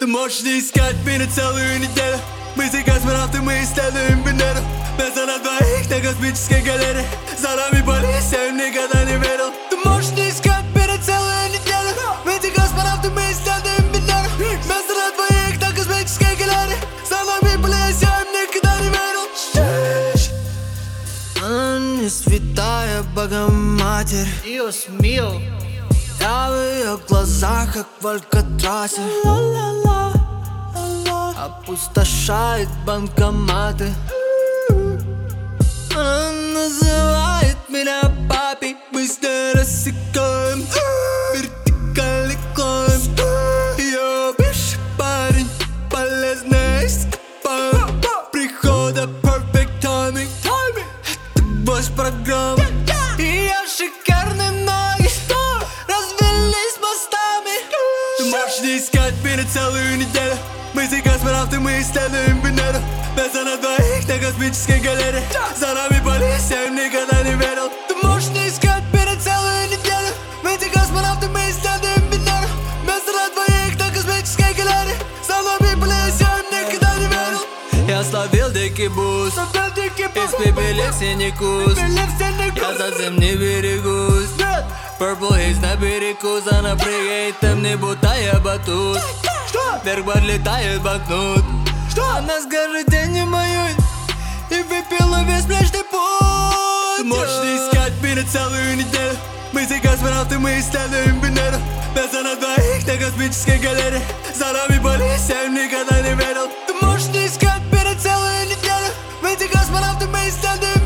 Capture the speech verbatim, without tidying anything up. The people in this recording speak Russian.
Ты можешь не искать меня целую неделю. Мы за космонавты, мы исследуем Венеру. Место на двоих на космической галере. За нами полиция, я им никогда не верил. Ты можешь не искать меня целую неделю. Мы за космонавты, мы исследуем Венеру. Место на двоих на космической галере. За нами полиция, я им никогда не верил. Она не святая Богоматерь, Dios mío. я в ее глазах, как в Алькатрасе. Опустошает банкоматы. Она называет меня папой. Мы с ней рассекаем вертикальный клайм. Ее бывший парень, полезная ископа. Прихода perfect timing. Это босс программы. И я шикарный ноги, развелись мостами. Ты можешь не искать меня целую неделю. Мы за космонавты, мы исследуем Венеру. Место на двоих на космической галере. За нами полиция, я им никогда не верил. Ты можешь не искать меня целую неделю. Мы за космонавты, мы исследуем Венеру. Место на двоих на космической галере. За нами полиция, я им никогда не верил. Я словил дикий буст, испепелив синий куст. Я совсем не берегусь. Purple haze на берегу, за напрягает темный, будто я батут. Вверх подлетает банкнот. Она скажет, я не моей, и выпила весь Млечный Путь. Ты можешь не искать меня целую неделю. Мы за космонавты, мы исследуем Венеру. Место на двоих на космической галере. За нами полиция, я им никогда не верил. Ты можешь не искать меня целую неделю. Мы за космонавты, мы исследуем